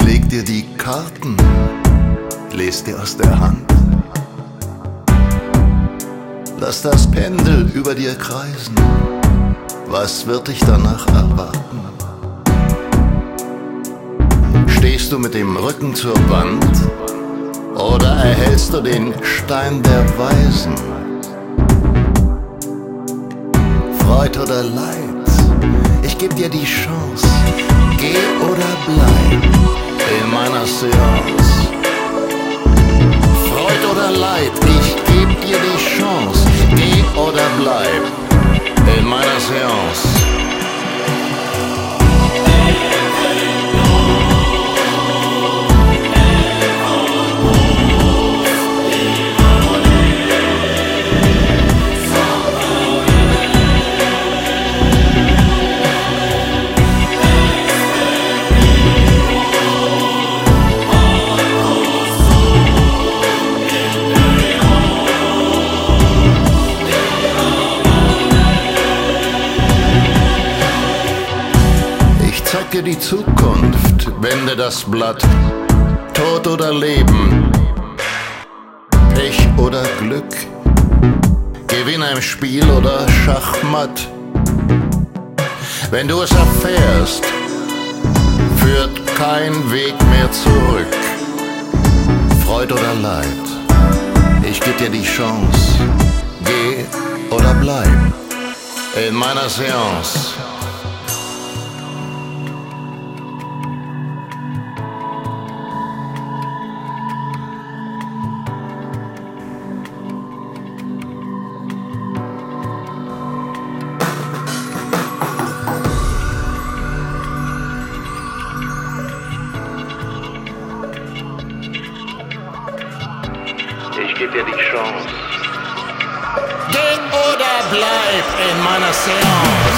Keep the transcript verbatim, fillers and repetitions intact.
leg dir die Karten, les dir aus der Hand. Lass das Pendel über dir kreisen, was wird dich danach erwarten? Stehst du mit dem Rücken zur Wand oder erhältst du den Stein der Weisen? Freud oder Leid, ich geb dir die Chance, geh oder bleib in meiner Seance. Freud oder Leid, ich geb dir die Chance, geh oder bleib in meiner Seance. Zeig dir die Zukunft, wende das Blatt. Tod oder Leben, Pech oder Glück, Gewinn im Spiel oder Schachmatt. Wenn du es erfährst, führt kein Weg mehr zurück. Freud oder Leid, ich geb dir die Chance, geh oder bleib in meiner Seance. Ich geb dir die Chance. Geh oder bleib in meiner Seance.